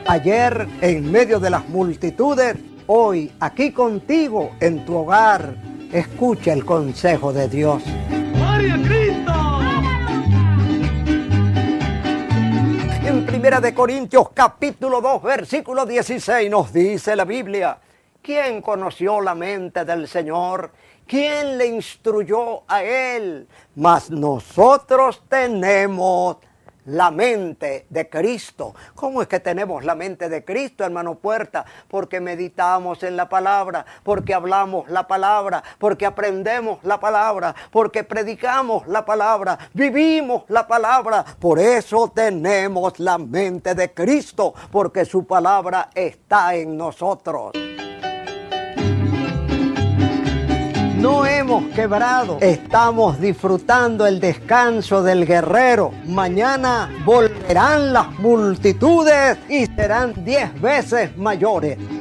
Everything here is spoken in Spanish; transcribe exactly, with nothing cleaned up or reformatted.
Ayer en medio de las multitudes, hoy aquí contigo en tu hogar. Escucha el consejo de Dios. ¡Gloria a Cristo! En Primera de Corintios capítulo dos, versículo dieciséis nos dice la Biblia: ¿quién conoció la mente del Señor? ¿Quién le instruyó a Él? Mas nosotros tenemos la mente de Cristo. ¿Cómo es que tenemos la mente de Cristo, hermano Puerta? Porque meditamos en la palabra, porque hablamos la palabra, porque aprendemos la palabra, porque predicamos la palabra, vivimos la palabra. Por eso tenemos la mente de Cristo, porque su palabra está en nosotros. No hemos quebrado, estamos disfrutando el descanso del guerrero. Mañana volverán las multitudes y serán diez veces mayores.